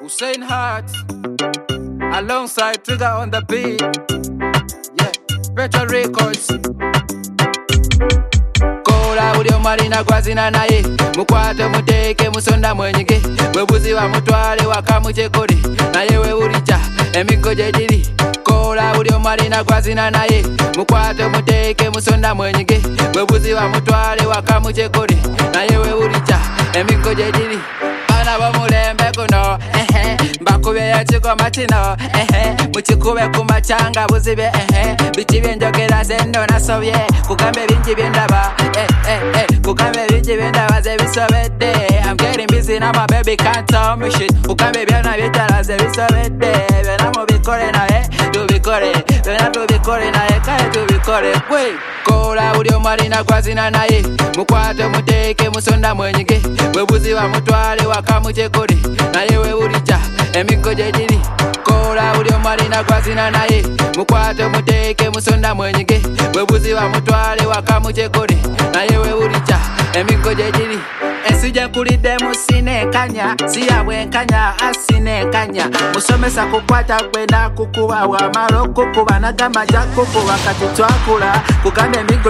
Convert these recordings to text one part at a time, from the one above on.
Hussein Hart, alongside Trigger on the beat. Yeah, Better Records. Kola ulio marina kwazina naye, mukwate muteke musonda mwenyige, webuzi wa mutwale wakamuchekode, naye we ulicha emigoje dili. Kola ulio marina kwazina naye, mukwate muteke musonda mwenyige, webuzi wa mutwale wakamuchekode, naye we ulicha emigoje dili. Bana bamulembe kuno, mbakube yachiko matino, muchikube kumachanga buzibe, bichi byenjogera zendo nasobye, kukambe binji byendaba, kukambe binji byendaba zebisobedde. I'm getting busy now, my baby can't tell me shit. Kukambe byana byetala zebisobedde, byona mubikore naye tubikore, byona tubikore naye kale tubikore. Kola ulio marina kwazina naye, mukwate muteke musonda mwenyige, webuzi wa mutwale wakamuchekode, naye we ulicha emigoje dili. Kola ulio marina kwazina naye, mukwate muteke musonda mwenyige, webuzi wa mutwale wakamuchekode, naye we ulicha emigoje dili. Esije kulide musinenkanya, siyabwenkanya asinenkanya, musomesa kukwata kwenda kukuba wamalo kukuba nagamaja kukuba kati twakula, kugambe emigo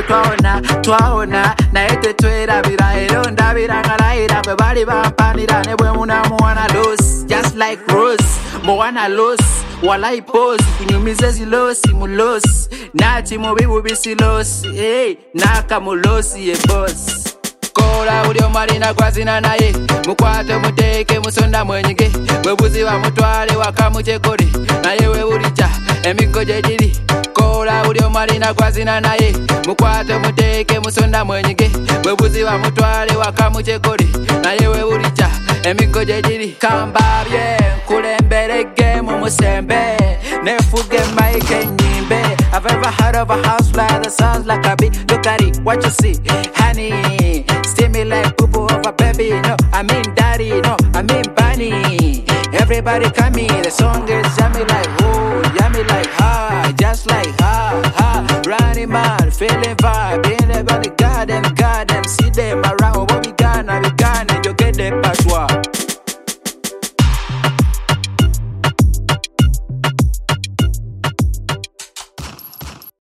twaona naye tetwerabira ero ndabira ngalayira bwe bali bampanira ne bwe munamuwana losi. Just like Rose muwana losi walai pose, kunyumize zilosi mulosi nati mubibu bisilosi, naka mulosi ye boss. Kola ulio marina kwazina naye, mukwate muteke musonda mwenyige, webuzi wa mutwale wakamuchekode, naye we ulicha emigoje dili. Kola ulio marina kwazina naye, mukwate muteke musonda mwenyige, webuzi wa mutwale wakamuchekode, naye we ulicha emigoje dili. Kambabye kulembelege mumusembe, nefuge maike nyimbe. I've ever heard of a house fly that sounds like a bee. Look at it, what you see, honey. Stimulate poo of a baby, no, I mean daddy, no, I mean bunny. Everybody come in, the song is yummy like oh, yummy like ha, just like ha, ha. Running man, feeling vibe, in the garden, see them